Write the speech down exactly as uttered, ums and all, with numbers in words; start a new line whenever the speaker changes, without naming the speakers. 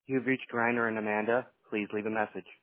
You've reached Reiner and Amanda. Please leave a message.